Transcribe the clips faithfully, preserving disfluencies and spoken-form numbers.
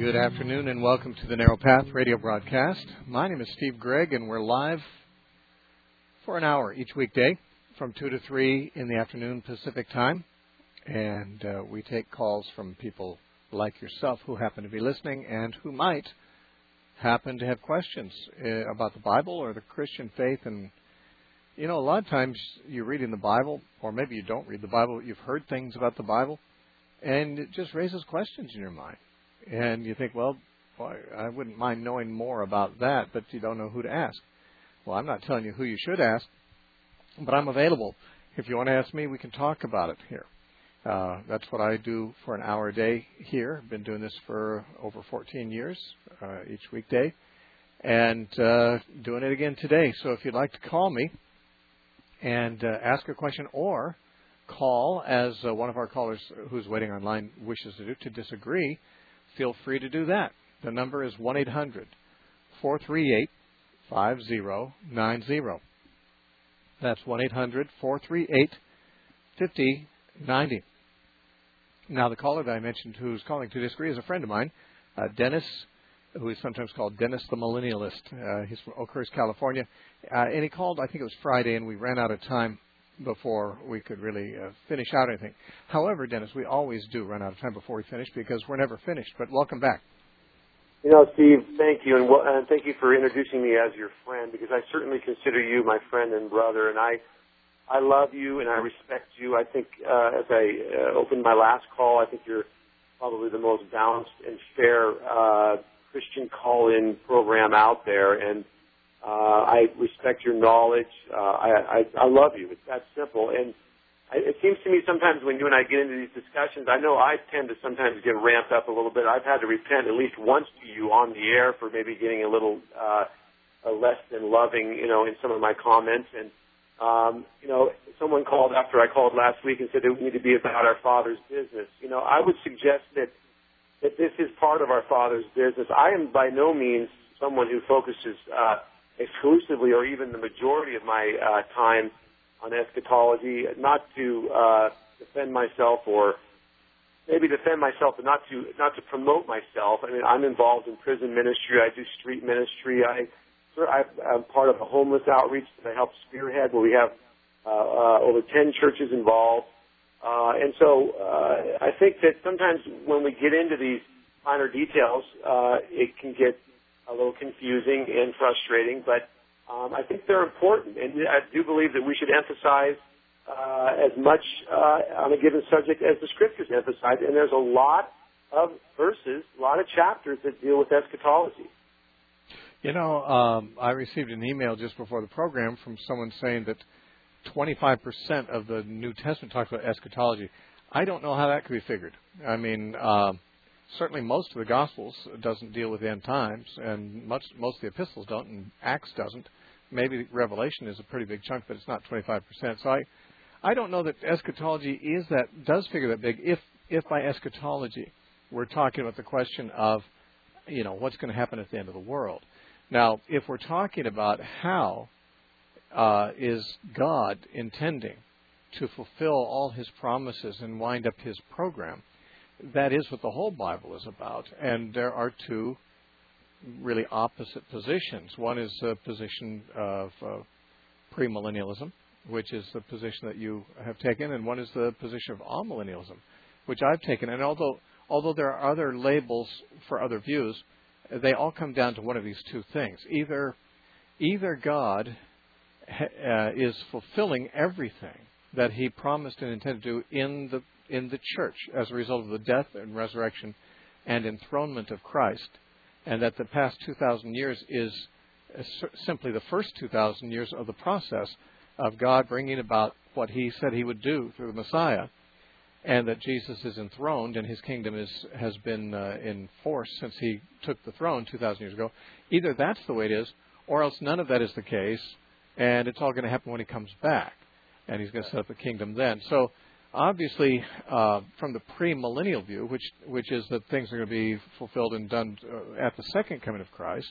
Good afternoon and welcome to the Narrow Path radio broadcast. My name is Steve Gregg and we're live for an hour each weekday from two to three in the afternoon Pacific time. And uh, we take calls from people like yourself who happen to be listening and who might happen to have questions uh, about the Bible or the Christian faith. And, you know, a lot of times you're reading the Bible, or maybe you don't read the Bible, you've heard things about the Bible, and it just raises questions in your mind. And you think, well, boy, I wouldn't mind knowing more about that, but you don't know who to ask. Well, I'm not telling you who you should ask, but I'm available. If you want to ask me, we can talk about it here. Uh, that's what I do for an hour a day here. I've been doing this for over fourteen years, uh, each weekday, and uh, doing it again today. So if you'd like to call me and uh, ask a question, or call, as uh, one of our callers who's waiting online wishes to do, to disagree, feel free to do that. The number is one eight hundred, four three eight, five zero nine zero. That's one eight hundred, four three eight, five zero nine zero. Now, the caller that I mentioned who's calling to disagree is a friend of mine, uh, Dennis, who is sometimes called Dennis the Millennialist. Uh, he's from Oakhurst, California. Uh, and he called, I think it was Friday, and we ran out of time before we could really uh, finish out anything. However, Dennis, we always do run out of time before we finish because we're never finished. But welcome back. You know, Steve, thank you, and, well, and thank you for introducing me as your friend, because I certainly consider you my friend and brother, and I I love you and I respect you. I think, uh, as I uh, opened my last call, I think you're probably the most balanced and fair uh, Christian call-in program out there, and Uh, I respect your knowledge. Uh, I, I, I love you. It's that simple. And I, it seems to me sometimes when you and I get into these discussions, I know I tend to sometimes get ramped up a little bit. I've had to repent at least once to you on the air for maybe getting a little uh, a less than loving, you know, in some of my comments. And, um, you know, someone called after I called last week and said that we need to be about our Father's business. You know, I would suggest that, that this is part of our Father's business. I am by no means someone who focuses uh exclusively or even the majority of my uh, time on eschatology, not to uh, defend myself or maybe defend myself, but not to not to promote myself. I mean, I'm involved in prison ministry. I do street ministry. I, I'm part of a homeless outreach that I help spearhead, where we have uh, uh, over ten churches involved. Uh, and so uh, I think that sometimes when we get into these finer details, uh, it can get a little confusing and frustrating, but um, I think they're important, and I do believe that we should emphasize uh, as much uh, on a given subject as the Scriptures emphasize, and there's a lot of verses, a lot of chapters that deal with eschatology. You know, um, I received an email just before the program from someone saying that twenty-five percent of the New Testament talks about eschatology. I don't know how that could be figured. I mean, um, certainly most of the Gospels doesn't deal with the end times, and much, most of the epistles don't, and Acts doesn't. Maybe Revelation is a pretty big chunk, but it's not twenty-five percent. So I, I don't know that eschatology is that does figure that big. If if by eschatology we're talking about the question of, you know, what's going to happen at the end of the world. Now, if we're talking about how uh, is God intending to fulfill all His promises and wind up His program, that is what the whole Bible is about. And there are two really opposite positions. One is the position of uh, premillennialism, which is the position that you have taken, and one is the position of amillennialism, which I've taken. And although although there are other labels for other views, they all come down to one of these two things. Either either God uh, is fulfilling everything that He promised and intended to do in the in the church as a result of the death and resurrection and enthronement of Christ, and that the past two thousand years is simply the first two thousand years of the process of God bringing about what He said He would do through the Messiah, and that Jesus is enthroned and His kingdom is has been uh, in force since He took the throne two thousand years ago. Either that's the way it is, or else none of that is the case, and it's all going to happen when He comes back, and He's going to set up a kingdom then. So obviously, uh, from the premillennial view, which which is that things are going to be fulfilled and done uh, at the second coming of Christ,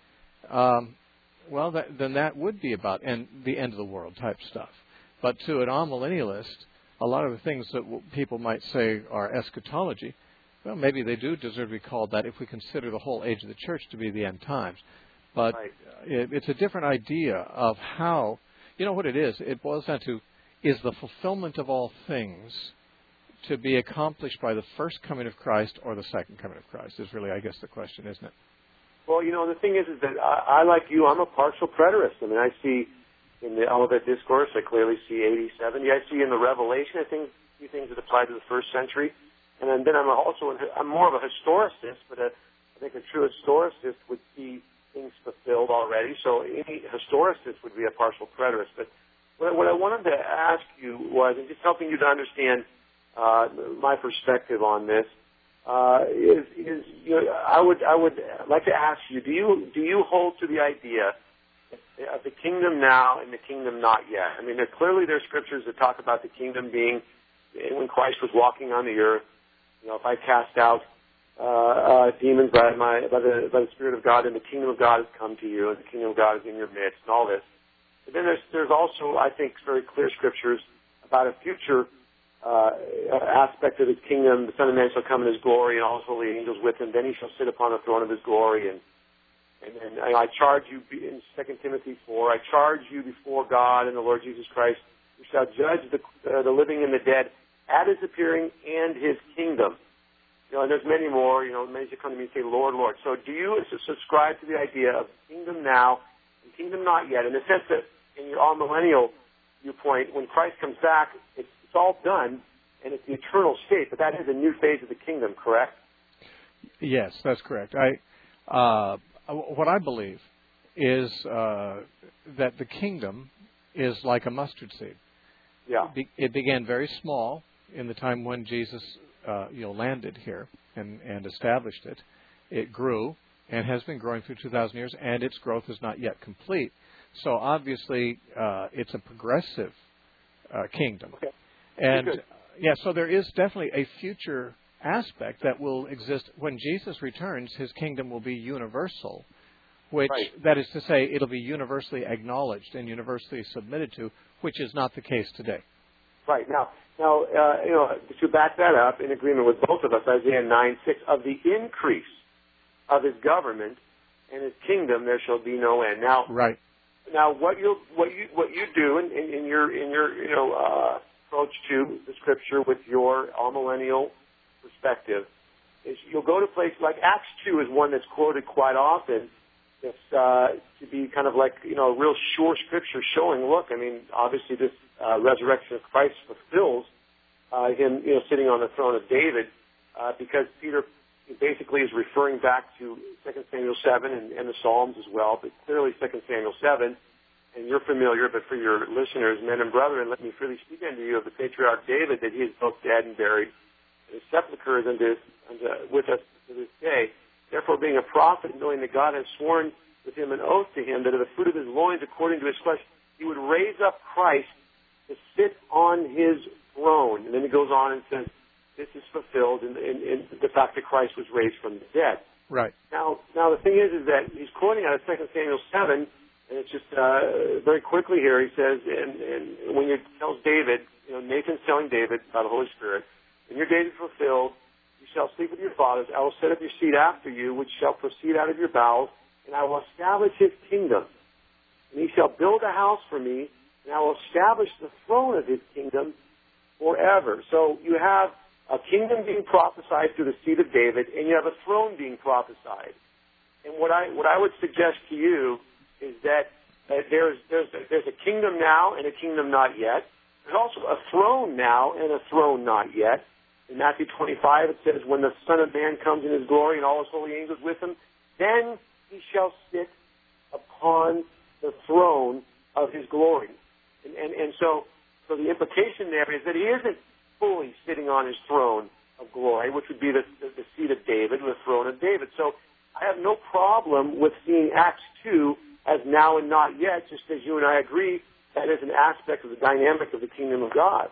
um, well, that, then that would be about end, the end of the world type stuff. But to an amillennialist, a lot of the things that w- people might say are eschatology, well, maybe they do deserve to be called that if we consider the whole age of the church to be the end times. But right. it, it's a different idea of how, you know what it is? It boils down to, is the fulfillment of all things to be accomplished by the first coming of Christ or the second coming of Christ is really, I guess, the question, isn't it? Well, you know, the thing is, is that I, I like you, I'm a partial preterist. I mean, I see in the Olivet Discourse, I clearly see A D seventy. I see in the Revelation, I think, a few things that apply to the first century. And then, then I'm also, I'm more of a historicist, but a, I think a true historicist would see things fulfilled already. So any historicist would be a partial preterist. But what, what I wanted to ask you was, and just helping you to understand uh, my perspective on this, uh, is, is you know, I would I would like to ask you, do you do you hold to the idea of the kingdom now and the kingdom not yet? I mean, there, clearly there are scriptures that talk about the kingdom being when Christ was walking on the earth. You know, if I cast out uh, uh, demons by my by the by the Spirit of God, and the kingdom of God has come to you, and the kingdom of God is in your midst, and all this. But then there's there's also, I think, very clear scriptures about a future uh, aspect of His kingdom. The Son of Man shall come in His glory, and all His holy angels with Him. Then He shall sit upon the throne of His glory, and and, and I charge you in Second Timothy four. I charge you before God and the Lord Jesus Christ, who shall judge the uh, the living and the dead at His appearing and His kingdom. You know, and there's many more. You know, many should come to me and say, Lord, Lord. So do you subscribe to the idea of kingdom now and kingdom not yet, in the sense that in your all-millennial viewpoint, when Christ comes back, it's, it's all done, and it's the eternal state, but that is a new phase of the kingdom, correct? Yes, that's correct. I, uh, what I believe is uh, that the kingdom is like a mustard seed. Yeah. It began very small in the time when Jesus uh, you know, landed here and, and established it. It grew and has been growing through two thousand years, and its growth is not yet complete. So obviously, uh, it's a progressive uh, kingdom. Okay. And, yeah, so there is definitely a future aspect that will exist. When Jesus returns, His kingdom will be universal, which, right. that is to say, it'll be universally acknowledged and universally submitted to, which is not the case today. Right. Now, now uh, you know, to back that up, in agreement with both of us, Isaiah nine six, of the increase of His government and His kingdom there shall be no end. Now, right. Now, what you what you what you do in, in, in your in your you know uh, approach to the Scripture with your all-millennial perspective is you'll go to places like Acts two is one that's quoted quite often. It's uh, to be kind of like you know a real sure Scripture showing. Look, I mean, obviously this uh, resurrection of Christ fulfills uh, Him you know sitting on the throne of David uh, because Peter basically is referring back to Second Samuel seven and, and the Psalms as well, but clearly Second Samuel seven, and you're familiar, but for your listeners, men and brethren, let me freely speak unto you of the patriarch David, that he is both dead and buried, and his sepulchre is unto, unto, with us to this day. Therefore, being a prophet, knowing that God has sworn with him an oath to him that of the fruit of his loins, according to his flesh, he would raise up Christ to sit on his throne. And then he goes on and says, this is fulfilled in, in, in the fact that Christ was raised from the dead. Right. Now, now the thing is, is that he's quoting out of Second Samuel seven, and it's just uh, very quickly here. He says, and, and when he tells David, you know, Nathan's telling David by the Holy Spirit, when your days are fulfilled, you shall sleep with your fathers. I will set up your seed after you, which shall proceed out of your bowels, and I will establish his kingdom. And he shall build a house for me, and I will establish the throne of his kingdom forever. So you have a kingdom being prophesied through the seed of David, and you have a throne being prophesied. And what I what I would suggest to you is that uh, there's there's there's a kingdom now and a kingdom not yet. There's also a throne now and a throne not yet. In Matthew twenty-five, it says, "When the Son of Man comes in His glory and all His holy angels with Him, then He shall sit upon the throne of His glory." And and, and so so the implication there is that He isn't fully sitting on his throne of glory, which would be the, the, the seat of David, the throne of David. So I have no problem with seeing Acts two as now and not yet, just as you and I agree that is an aspect of the dynamic of the kingdom of God.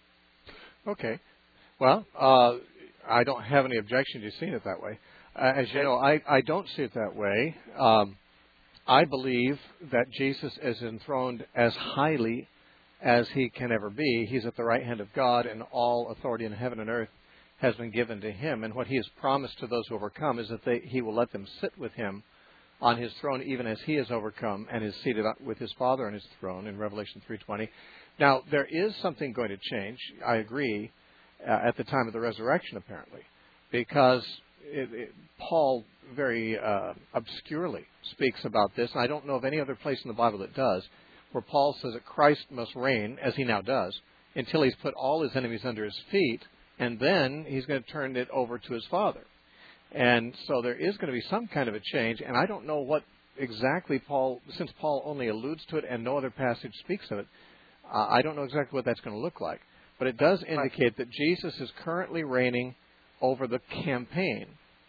Okay. Well, uh, I don't have any objection to seeing it that way. Uh, as you know, I, I don't see it that way. Um, I believe that Jesus is enthroned as highly as he can ever be. He's at the right hand of God, and all authority in heaven and earth has been given to him. And what he has promised to those who overcome is that they, he will let them sit with him on his throne, even as he has overcome and is seated with his Father on his throne in Revelation three twenty. Now, there is something going to change, I agree, uh, at the time of the resurrection, apparently, because it, it, Paul very uh, obscurely speaks about this, and I don't know of any other place in the Bible that does, where Paul says that Christ must reign, as he now does, until he's put all his enemies under his feet, and then he's going to turn it over to his Father. And so there is going to be some kind of a change, and I don't know what exactly Paul, since Paul only alludes to it and no other passage speaks of it, uh, I don't know exactly what that's going to look like. But it does indicate that Jesus is currently reigning over the campaign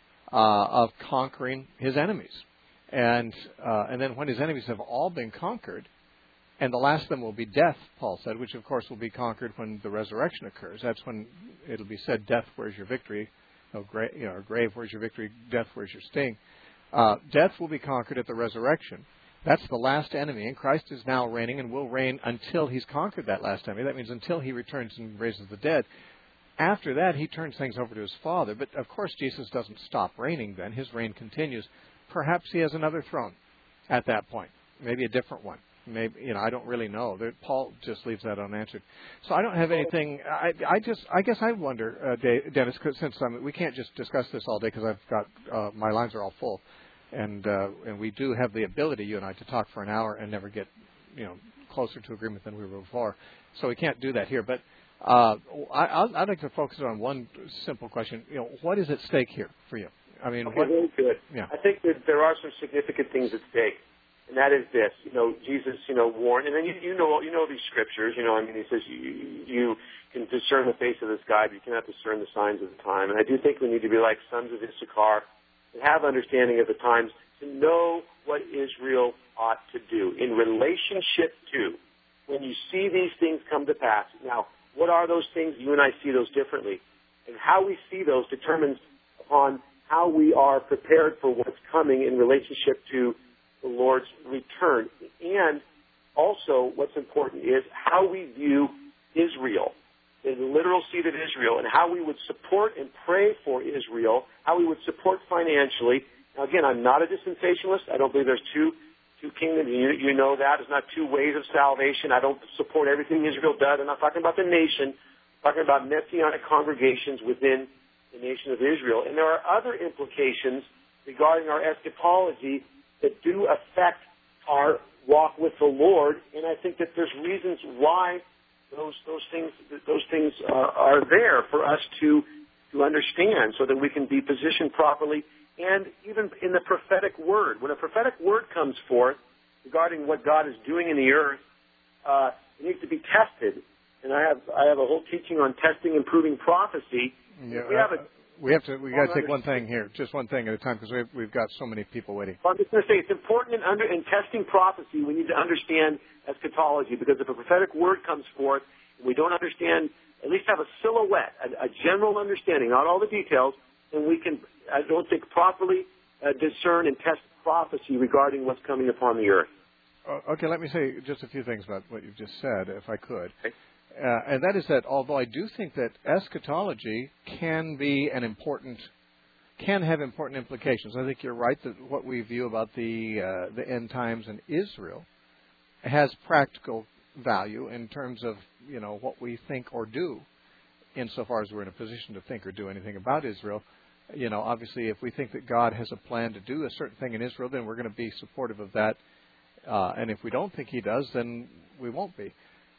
uh, of conquering his enemies. And uh, and then when his enemies have all been conquered, and the last of them will be death, Paul said, which of course will be conquered when the resurrection occurs. That's when it'll be said, death, where's your victory? Oh, gra- you know, grave, where's your victory? Death, where's your sting? Uh, death will be conquered at the resurrection. That's the last enemy, and Christ is now reigning and will reign until he's conquered that last enemy. That means until he returns and raises the dead. After that, he turns things over to his Father. But, of course, Jesus doesn't stop reigning then. His reign continues. Perhaps he has another throne at that point, maybe a different one. Maybe, you know, I don't really know. There, Paul just leaves that unanswered. So I don't have anything. I, I just, I guess I wonder, uh, Dennis, cause since I'm, we can't just discuss this all day because I've got uh, my lines are all full, and uh, and we do have the ability, you and I, to talk for an hour and never get, you know, closer to agreement than we were before. So we can't do that here. But uh, I, I'd, I'd like to focus on one simple question. You know, what is at stake here for you? I mean, okay, what, very good. Yeah. I think that there are some significant things at stake. And that is this, you know, Jesus, you know, warned, and then you, you know, you know these scriptures, you know, I mean, he says you, you can discern the face of the sky, but you cannot discern the signs of the time. And I do think we need to be like sons of Issachar and have understanding of the times to know what Israel ought to do in relationship to when you see these things come to pass. Now, what are those things? You and I see those differently. And how we see those determines upon how we are prepared for what's coming in relationship to the Lord's return. And also what's important is how we view Israel, the literal seed of Israel, and how we would support and pray for Israel, how we would support financially. Now, again, I'm not a dispensationalist. I don't believe there's two two kingdoms. You, you know that. There's not two ways of salvation. I don't support everything Israel does. I'm not talking about the nation. I'm talking about messianic congregations within the nation of Israel. And there are other implications regarding our eschatology that do affect our walk with the Lord, and I think that there's reasons why those those things those things uh, are there for us to to understand, so that we can be positioned properly. And even in the prophetic word, when a prophetic word comes forth regarding what God is doing in the earth, uh, it needs to be tested. And I have I have a whole teaching on testing and proving prophecy. Yeah, we have a We have to. We got to take one thing here, just one thing at a time, because we've we've got so many people waiting. Well, I'm just going to say it's important in under in testing prophecy. We need to understand eschatology, because if a prophetic word comes forth, and we don't understand, at least have a silhouette, a, a general understanding, not all the details, then we can, I don't think, properly uh, discern and test prophecy regarding what's coming upon the earth. Uh, okay, let me say just a few things about what you've just said, if I could. Okay. Uh, and that is that although I do think that eschatology can be an important, can have important implications. I think you're right that what we view about the uh, the end times in Israel has practical value in terms of, you know, what we think or do, insofar as we're in a position to think or do anything about Israel. You know, obviously, if we think that God has a plan to do a certain thing in Israel, then we're going to be supportive of that. Uh, and if we don't think He does, then we won't be.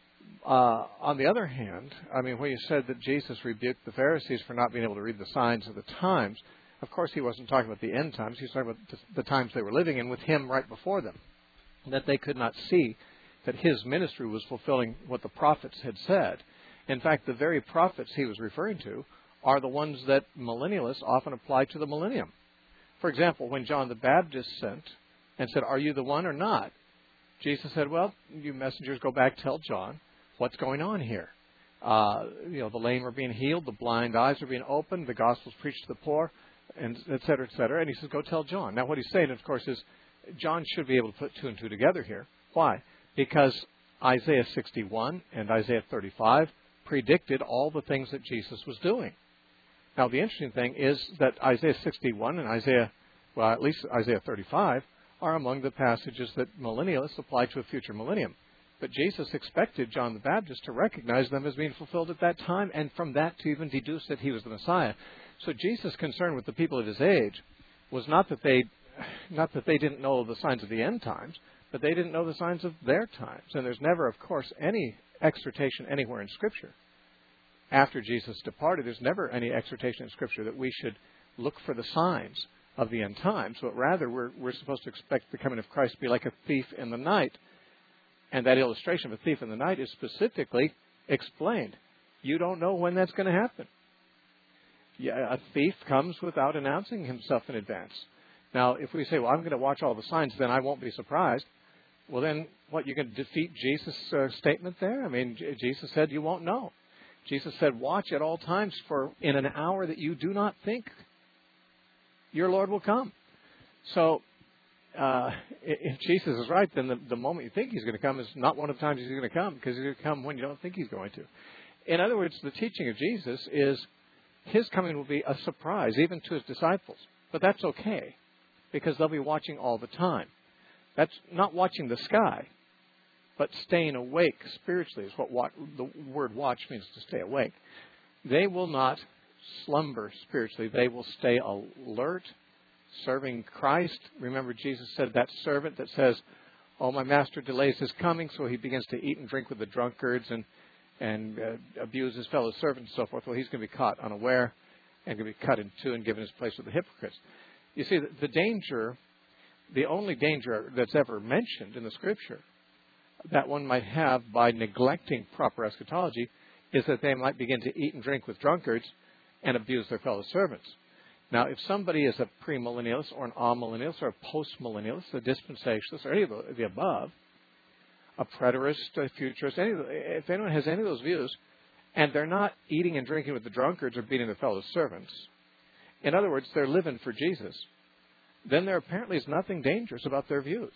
Uh, on the other hand, I mean, when you said that Jesus rebuked the Pharisees for not being able to read the signs of the times, of course he wasn't talking about the end times. He was talking about the times they were living in with him right before them, that they could not see that his ministry was fulfilling what the prophets had said. In fact, the very prophets he was referring to are the ones that millennialists often apply to the millennium. For example, when John the Baptist sent and said, "Are you the one or not?" Jesus said, "Well, you messengers go back, tell John what's going on here. Uh, you know, the lame are being healed, the blind eyes are being opened, the gospel's preached to the poor, and et cetera, et cetera." And he says, go tell John. Now, what he's saying, of course, is John should be able to put two and two together here. Why? Because Isaiah sixty-one and Isaiah thirty-five predicted all the things that Jesus was doing. Now, the interesting thing is that Isaiah sixty-one and Isaiah, well, at least Isaiah thirty-five, are among the passages that millennialists apply to a future millennium. But Jesus expected John the Baptist to recognize them as being fulfilled at that time, and from that to even deduce that he was the Messiah. So Jesus' concern with the people of his age was not that they, not that they didn't know the signs of the end times, but they didn't know the signs of their times. And there's never, of course, any exhortation anywhere in Scripture. After Jesus departed, there's never any exhortation in Scripture that we should look for the signs of the end times, but rather we're, we're supposed to expect the coming of Christ to be like a thief in the night. And that illustration of a thief in the night is specifically explained. You don't know when that's going to happen. Yeah, a thief comes without announcing himself in advance. Now, if we say, well, I'm going to watch all the signs, then I won't be surprised. Well, then, what, you can defeat Jesus' uh, statement there? I mean, J- Jesus said you won't know. Jesus said, watch at all times, for in an hour that you do not think, your Lord will come. So, Uh, if Jesus is right, then the, the moment you think he's going to come is not one of the times he's going to come, because he's going to come when you don't think he's going to. In other words, the teaching of Jesus is his coming will be a surprise, even to his disciples. But that's okay, because they'll be watching all the time. That's not watching the sky, but staying awake spiritually is what watch, the word watch means, to stay awake. They will not slumber spiritually. They will stay alert, serving Christ. Remember, Jesus said that servant that says, oh, my master delays his coming, so he begins to eat and drink with the drunkards and and uh, abuse his fellow servants and so forth. Well, he's going to be caught unaware and going to be cut in two and given his place with the hypocrites. You see, the, the danger, the only danger that's ever mentioned in the Scripture that one might have by neglecting proper eschatology is that they might begin to eat and drink with drunkards and abuse their fellow servants. Now, if somebody is a premillennialist or an amillennialist or a postmillennialist, a dispensationalist, or any of the, the above, a preterist, a futurist, any of the, if anyone has any of those views, and they're not eating and drinking with the drunkards or beating their fellow servants, in other words, they're living for Jesus, then there apparently is nothing dangerous about their views.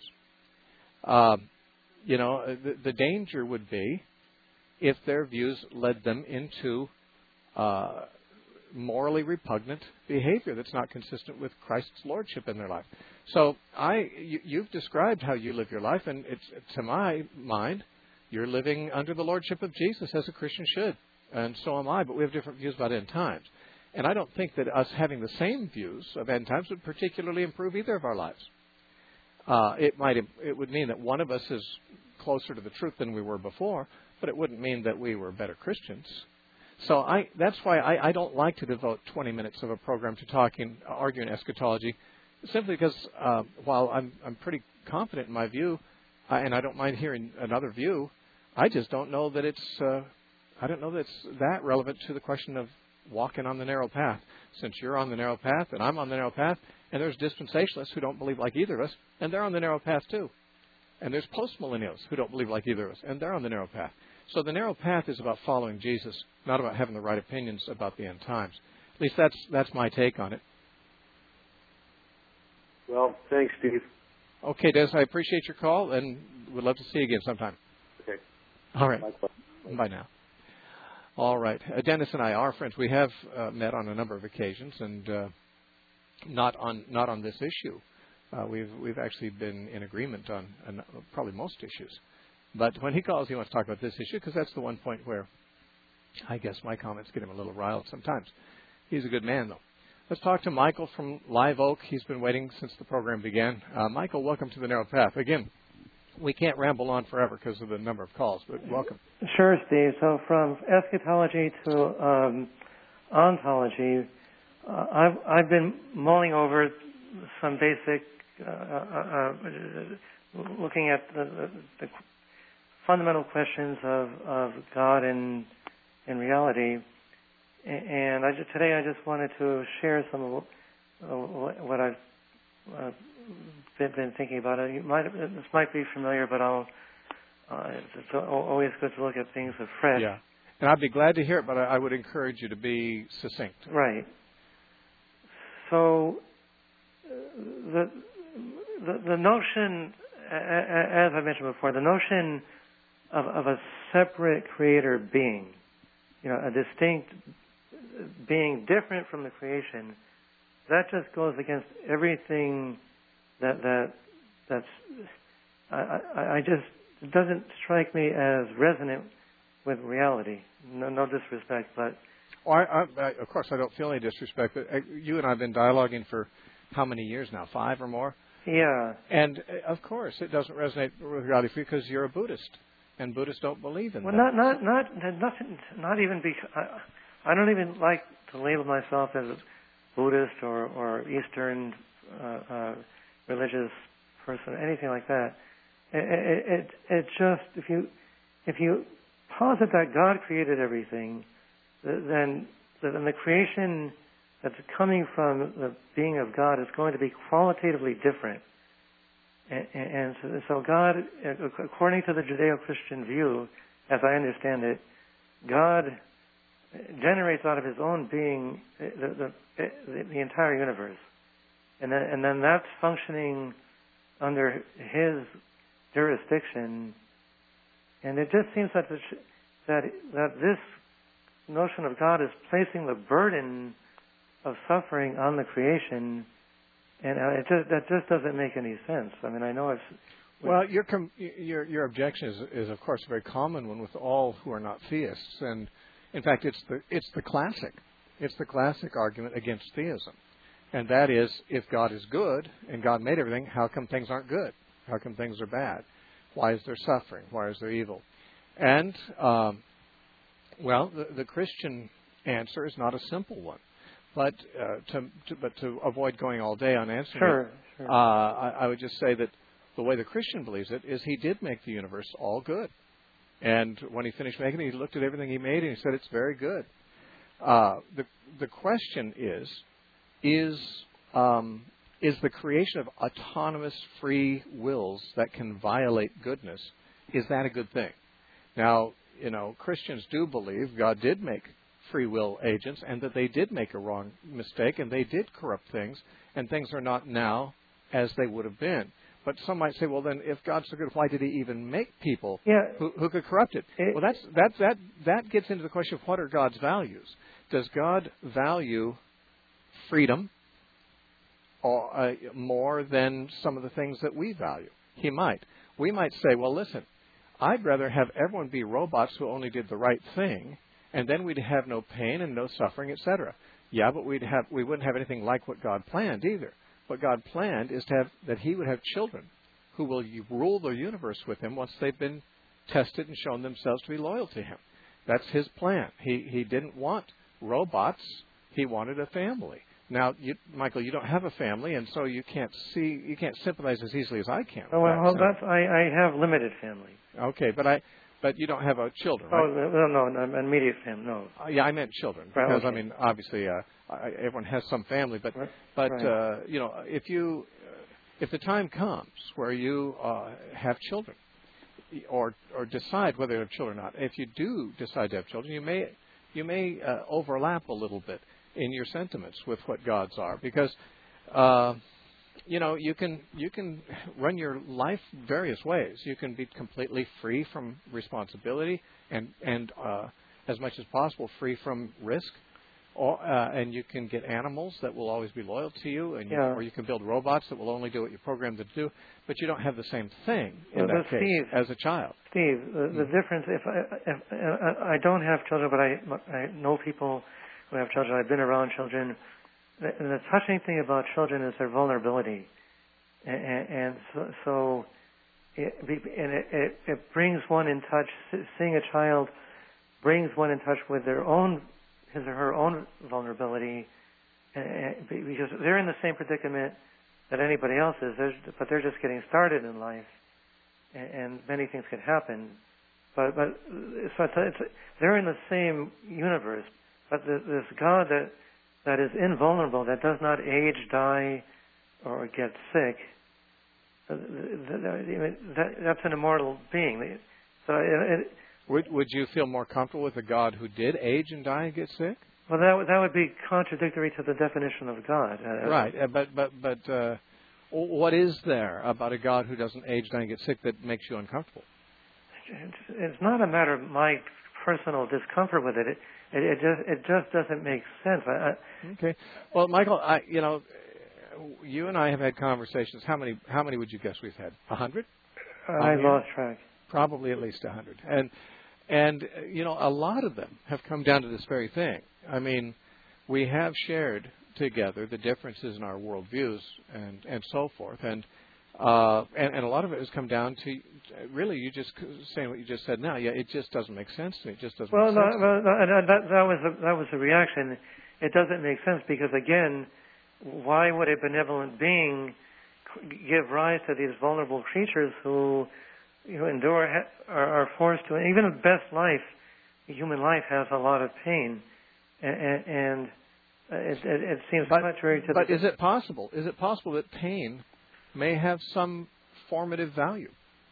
Uh, you know, the, the danger would be if their views led them into uh, morally repugnant behavior that's not consistent with Christ's lordship in their life. So I, you, you've described how you live your life, and it's, to my mind, you're living under the lordship of Jesus as a Christian should, and so am I, but we have different views about end times. And I don't think that us having the same views of end times would particularly improve either of our lives. Uh, it might, it would mean that one of us is closer to the truth than we were before, but it wouldn't mean that we were better Christians. So I, that's why I, I don't like to devote twenty minutes of a program to talking, arguing eschatology, simply because uh, while I'm, I'm pretty confident in my view, uh, and I don't mind hearing another view, I just don't know that it's, uh, I don't know that it's that relevant to the question of walking on the narrow path. Since you're on the narrow path and I'm on the narrow path, and there's dispensationalists who don't believe like either of us, and they're on the narrow path too. And there's postmillennials who don't believe like either of us, and they're on the narrow path. So the narrow path is about following Jesus, not about having the right opinions about the end times. At least that's that's my take on it. Well, thanks, Steve. Okay, Des, I appreciate your call, and would love to see you again sometime. Okay. All right. Bye. Bye now. All right. Uh, Dennis and I are friends. We have uh, met on a number of occasions, and uh, not on not on this issue. Uh, we've we've actually been in agreement on, on probably most issues. But when he calls, he wants to talk about this issue because that's the one point where I guess my comments get him a little riled sometimes. He's a good man, though. Let's talk to Michael from Live Oak. He's been waiting since the program began. Uh, Michael, welcome to the Narrow Path. Again, we can't ramble on forever because of the number of calls, but welcome. Sure, Steve. So from eschatology to um, ontology, uh, I've, I've been mulling over some basic, uh, uh, uh, looking at the, the, the fundamental questions of, of God and, and reality. And I just, today I just wanted to share some of what I've uh, been, been thinking about. It might, this might be familiar, but I'll, uh, it's always good to look at things afresh. Yeah, and I'd be glad to hear it, but I would encourage you to be succinct. Right. So the the, the notion, as I mentioned before, the notion of, of a separate creator being, you know, a distinct being different from the creation, that just goes against everything that that that's. I, I, I just it doesn't strike me as resonant with reality. No, no disrespect, but. Well, I, I, I, of course, I don't feel any disrespect, but uh, you and I have been dialoguing for how many years now? Five or more? Yeah. And, uh, of course, it doesn't resonate with reality for you because you're a Buddhist, and Buddhists don't believe in well, that. Well, not, not, not, nothing, not even because, I, I don't even like to label myself as a Buddhist or, or Eastern uh, uh, religious person, anything like that. It, it, it, it just, if you, if you posit that God created everything, then, then the creation that's coming from the being of God is going to be qualitatively different. And, and so, so God, according to the Judeo-Christian view, as I understand it, God generates out of his own being the, the, the entire universe. And then, and then that's functioning under his jurisdiction. And it just seems that, the, that, that this notion of God is placing the burden of suffering on the creation, and it just, that just doesn't make any sense. I mean, I know it's... Well, your com- your your objection is, is, of course, a very common one with all who are not theists, and in fact, it's the it's the classic, it's the classic argument against theism, and that is, if God is good and God made everything, how come things aren't good? How come things are bad? Why is there suffering? Why is there evil? And um, Well, the, the Christian answer is not a simple one, but uh, to, to but to avoid going all day on answering sure, it, sure. Uh, I, I would just say that the way the Christian believes it is he did make the universe all good, and when he finished making it, he looked at everything he made and he said it's very good. Uh, the the question is, is um, is the creation of autonomous free wills that can violate goodness, is that a good thing? Now, you know, Christians do believe God did make free will agents and that they did make a wrong mistake and they did corrupt things and things are not now as they would have been. But some might say, well, then if God's so good, why did he even make people yeah. who, who could corrupt it? it? Well, that's, that, that, that gets into the question of what are God's values. Does God value freedom or, uh, more than some of the things that we value? He might. We might say, well, listen, I'd rather have everyone be robots who only did the right thing, and then we'd have no pain and no suffering, et cetera. Yeah, but we'd have we wouldn't have anything like what God planned either. What God planned is to have that He would have children who will rule the universe with Him once they've been tested and shown themselves to be loyal to Him. That's His plan. He He didn't want robots. He wanted a family. Now, you, Michael, you don't have a family, and so you can't see, you can't sympathize as easily as I can. Oh, well, that, that's I, I have limited family. Okay, but I, but you don't have a children, oh, right? Oh no, no, no, immediate family, no. Uh, yeah, I meant children right, because okay. I mean, obviously, uh, I, everyone has some family, but right. but right. Uh, you know, if you, if the time comes where you uh, have children, or or decide whether to have children or not, if you do decide to have children, you may you may uh, overlap a little bit in your sentiments with what God's are, because uh, you know you can you can run your life various ways. You can be completely free from responsibility and and uh, as much as possible free from risk, or, uh, and you can get animals that will always be loyal to you, and you, yeah. or you can build robots that will only do what you're programmed to do. But you don't have the same thing in well, that case Steve, as a child. Steve, the, the mm-hmm. difference if I, if I I don't have children, but I I know people who have children. I've been around children. And the touching thing about children is their vulnerability, and, and so, so it, and it, it, it brings one in touch. Seeing a child brings one in touch with their own, his or her own vulnerability, and, because they're in the same predicament that anybody else is, but they're just getting started in life, and, and many things can happen. But but so it's, it's, they're in the same universe. But this God that that is invulnerable, that does not age, die, or get sick, that, that's an immortal being. So it, it, would would you feel more comfortable with a God who did age and die and get sick? Well, that that would be contradictory to the definition of God. Right, but but but uh, what is there about a God who doesn't age, die, and get sick that makes you uncomfortable? It's not a matter of my personal discomfort with it. It, it, it just it just doesn't make sense. I, I, okay. Well, Michael, I, you know, you and I have had conversations. How many? How many would you guess we've had? A hundred? I lost track. Probably at least a hundred. And and you know, a lot of them have come down to this very thing. I mean, we have shared together the differences in our worldviews and and so forth. And uh, and, and a lot of it has come down to really you just saying what you just said now. Yeah, it just doesn't make sense to me. It just doesn't well, make sense. Well, no, no, that, that was a, that was the reaction. It doesn't make sense because again, why would a benevolent being give rise to these vulnerable creatures who, you know, endure are, are forced to? Even the best life, human life, has a lot of pain, and, and it, it, it seems but, contrary to. But the, is it possible? Is it possible that pain may have some formative value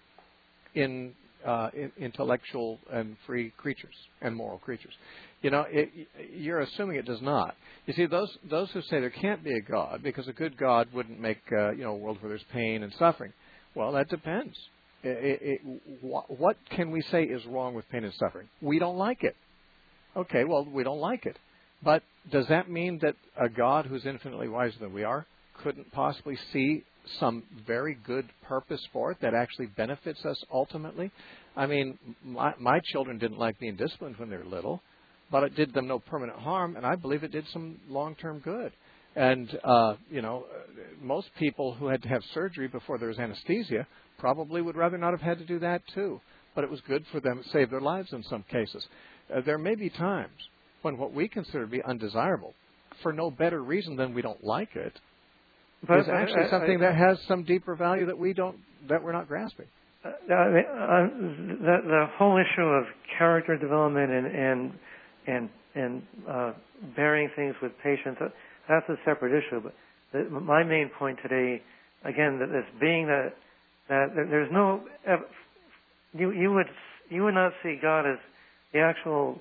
in, uh, in intellectual and free creatures and moral creatures? You know, it, you're assuming it does not. You see, those those who say there can't be a God because a good God wouldn't make uh, you know a world where there's pain and suffering. Well, that depends. It, it, what, what can we say is wrong with pain and suffering? We don't like it. Okay, well, we don't like it. But does that mean that a God who's infinitely wiser than we are couldn't possibly see some very good purpose for it that actually benefits us ultimately? I mean, my, my children didn't like being disciplined when they were little, but it did them no permanent harm, and I believe it did some long-term good. And, uh, you know, most people who had to have surgery before there was anesthesia probably would rather not have had to do that too. But it was good for them. It saved their lives in some cases. Uh, there may be times when what we consider to be undesirable, for no better reason than we don't like it, but, is actually I, I, something I, that has some deeper value that we don't, that we're not grasping. Uh, I mean, uh, the, the whole issue of character development and and and, and uh, bearing things with patience, uh, that's a separate issue. But the, my main point today, again, that this being that that there's no you you would you would not see God as the actual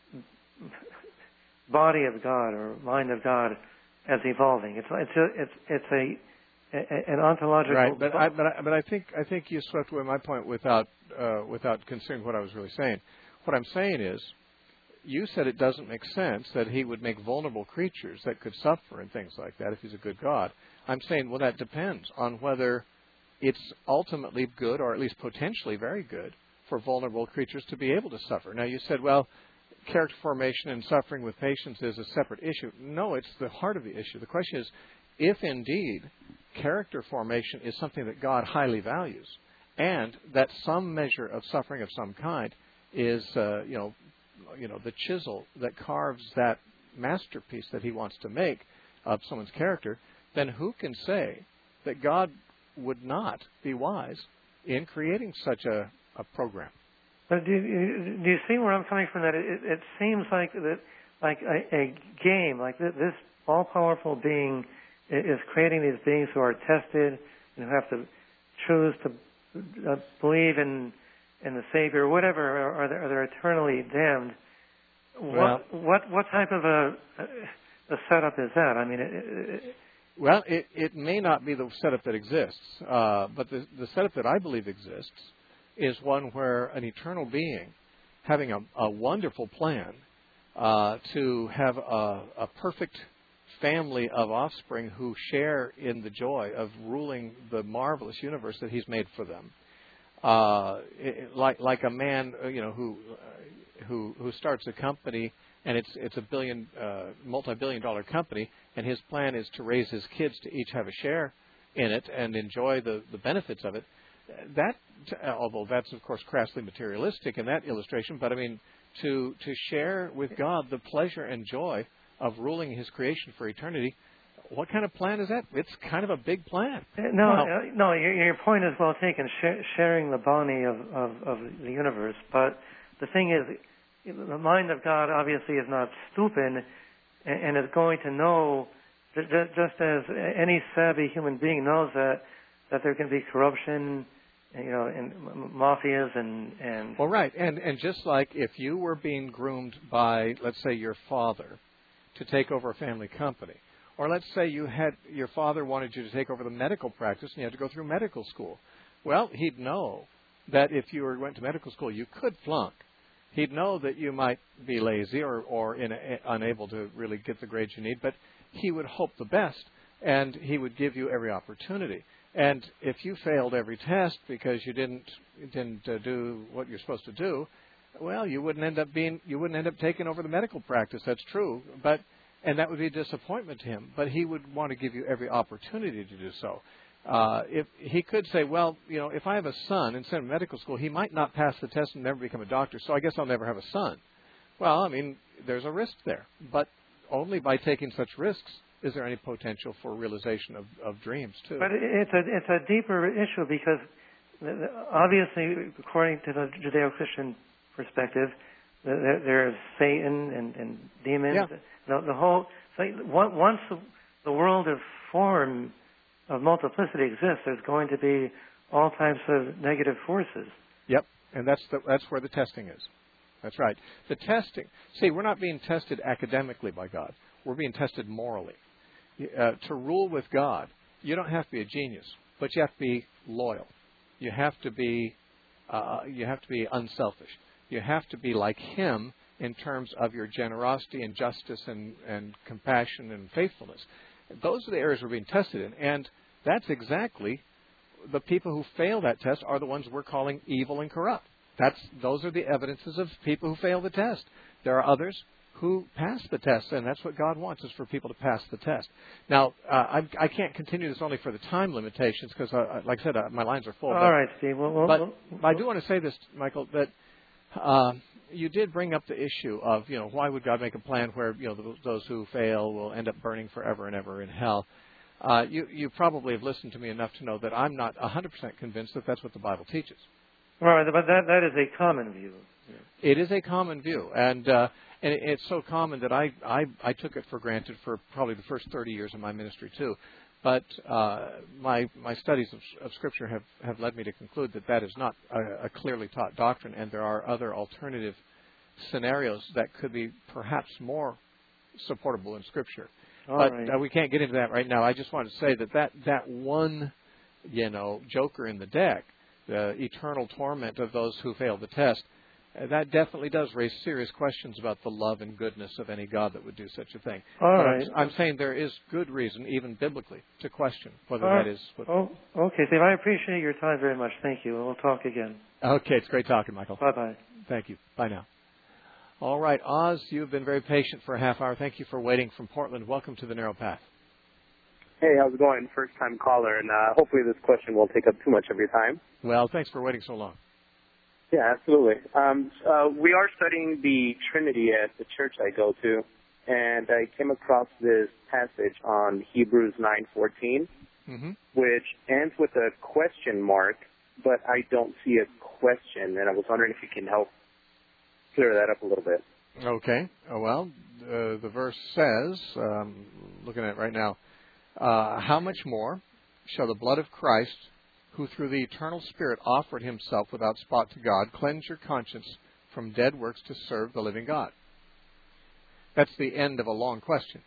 body of God or mind of God as evolving. It's it's a, it's it's a an ontological. Right, but I, but I, but I think I think you swept away my point without uh, without considering what I was really saying. What I'm saying is, you said it doesn't make sense that he would make vulnerable creatures that could suffer and things like that if he's a good God. I'm saying, well, that depends on whether it's ultimately good or at least potentially very good for vulnerable creatures to be able to suffer. Now, you said, well, character formation and suffering with patience is a separate issue. No, it's the heart of the issue. The question is, if indeed character formation is something that God highly values, and that some measure of suffering of some kind is, uh, you know, you know, the chisel that carves that masterpiece that he wants to make of someone's character, then who can say that God would not be wise in creating such a, a program? But do you, do you see where I'm coming from? That it, it seems like that, like a, a game, like this, this all-powerful being is creating these beings who are tested and who have to choose to uh, believe in in the Savior, or whatever, or, or, they're, or they're eternally damned. Well, what what what type of a, a setup is that? I mean, it, it, well, it, it may not be the setup that exists, uh, but the, the setup that I believe exists is one where an eternal being having a, a wonderful plan uh, to have a, a perfect family of offspring who share in the joy of ruling the marvelous universe that he's made for them. Uh, it, like like a man, you know, who uh, who who starts a company and it's it's a billion uh, multi-billion dollar company, and his plan is to raise his kids to each have a share in it and enjoy the, the benefits of it. That, although that's of course crassly materialistic in that illustration, but I mean to to share with God the pleasure and joy of ruling His creation for eternity. What kind of plan is that? It's kind of a big plan. No, wow. uh, no. Your, your point is well taken. Sh- sharing the bounty of, of, of the universe, but the thing is, the mind of God obviously is not stupid, and, and is going to know, just, just as any savvy human being knows that that there can be corruption, you know, in mafias and and. Well, right, and and just like if you were being groomed by, let's say, your father to take over a family company. Or let's say you had your father wanted you to take over the medical practice and you had to go through medical school. Well, he'd know that if you were, went to medical school, you could flunk. He'd know that you might be lazy or, or in a, unable to really get the grades you need, but he would hope the best, and he would give you every opportunity. And if you failed every test because you didn't didn't uh, do what you're supposed to do, well, you wouldn't end up being you wouldn't end up taking over the medical practice. That's true, but and that would be a disappointment to him. But he would want to give you every opportunity to do so. Uh, if he could say, well, you know, if I have a son and send him to medical school, he might not pass the test and never become a doctor, so I guess I'll never have a son. Well, I mean, there's a risk there, but only by taking such risks is there any potential for realization of, of dreams too. But it's a it's a deeper issue because obviously, according to the Judeo-Christian perspective, there, there's Satan and, and demons. Yeah. The, the whole so once the, the world of form of multiplicity exists, there's going to be all types of negative forces. Yep, and that's the, that's where the testing is. That's right. The testing. See, we're not being tested academically by God. We're being tested morally. Uh, to rule with God, you don't have to be a genius, but you have to be loyal. You have to be uh, you have to be unselfish. You have to be like Him in terms of your generosity and justice and, and compassion and faithfulness. Those are the areas we're being tested in, and that's exactly the people who fail that test are the ones we're calling evil and corrupt. That's those are the evidences of people who fail the test. There are others who pass the test, and that's what God wants, is for people to pass the test. Now, uh, I, I can't continue this only for the time limitations because, uh, like I said, uh, my lines are full. All but, right, Steve. Well, well, but well, I do want to say this, Michael, that uh, you did bring up the issue of, you know, why would God make a plan where, you know, those who fail will end up burning forever and ever in hell. Uh, you, you probably have listened to me enough to know that I'm not one hundred percent convinced that that's what the Bible teaches. All right, but that that is a common view. It is a common view, and uh, and it's so common that I, I I took it for granted for probably the first thirty years of my ministry too. But uh, my my studies of, of Scripture have, have led me to conclude that that is not a, a clearly taught doctrine, and there are other alternative scenarios that could be perhaps more supportable in Scripture. All but right. uh, we can't get into that right now. I just wanted to say that that, that one, you know, joker in the deck, the eternal torment of those who fail the test, uh, that definitely does raise serious questions about the love and goodness of any God that would do such a thing. All but right. I'm, I'm saying there is good reason, even biblically, to question whether All that right. is what... Oh, okay, Steve. I appreciate your time very much. Thank you. We'll talk again. Okay, it's great talking, Michael. Bye-bye. Thank you. Bye now. All right, Oz, you've been very patient for a half hour. Thank you for waiting from Portland. Welcome to the Narrow Path. Hey, how's it going? First time caller, and uh, hopefully this question won't take up too much of your time. Well, thanks for waiting so long. Yeah, absolutely. Um, uh, we are studying the Trinity at the church I go to, and I came across this passage on Hebrews nine fourteen, Mm-hmm. which ends with a question mark, but I don't see a question, and I was wondering if you can help clear that up a little bit. Okay. Oh, well, uh, the verse says, um, looking at it right now, uh, how much more shall the blood of Christ, who through the eternal Spirit offered himself without spot to God, cleanse your conscience from dead works to serve the living God? That's the end of a long question.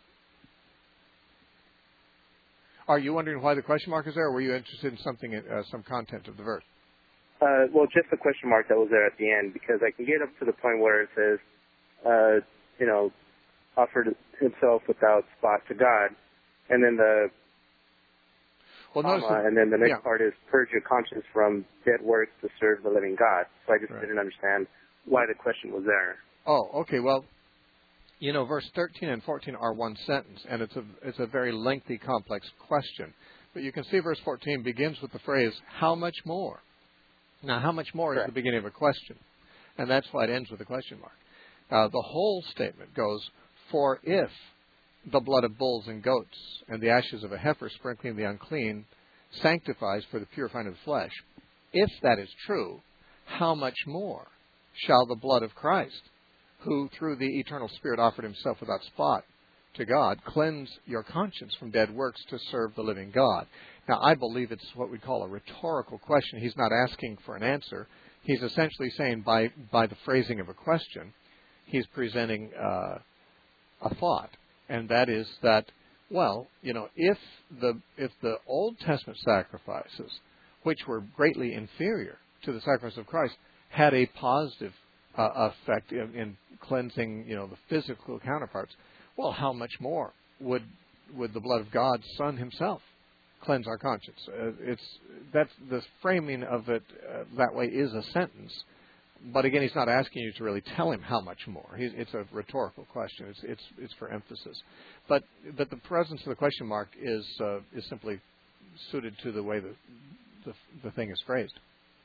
Are you wondering why the question mark is there, or were you interested in something, uh, some content of the verse? Uh, well, just the question mark that was there at the end, because I can get up to the point where it says, uh, you know, offered himself without spot to God, and then the well, comma, that, and then the next yeah. part is purge your conscience from dead works to serve the living God. So I just Right. didn't understand why the question was there. Oh, okay. Well, you know, verse thirteen and fourteen are one sentence, and it's a it's a very lengthy, complex question. But you can see verse fourteen begins with the phrase, how much more? Now, how much more Correct. is the beginning of a question, and that's why it ends with a question mark. Uh, the whole statement goes, for if the blood of bulls and goats and the ashes of a heifer sprinkling the unclean sanctifies for the purifying of the flesh, if that is true, how much more shall the blood of Christ, who through the eternal Spirit offered himself without spot to God, cleanse your conscience from dead works to serve the living God? Now, I believe it's what we call a rhetorical question. He's not asking for an answer. He's essentially saying by, by the phrasing of a question, he's presenting uh, a thought, and that is that, well, you know, if the if the Old Testament sacrifices, which were greatly inferior to the sacrifice of Christ, had a positive uh, effect in, in cleansing, you know, the physical counterparts. Well, how much more would would the blood of God's Son Himself cleanse our conscience? Uh, it's that's the framing of it uh, that way is a sentence, but again, He's not asking you to really tell Him how much more. He, it's a rhetorical question. It's it's it's for emphasis, but but the presence of the question mark is uh, is simply suited to the way the, the the thing is phrased.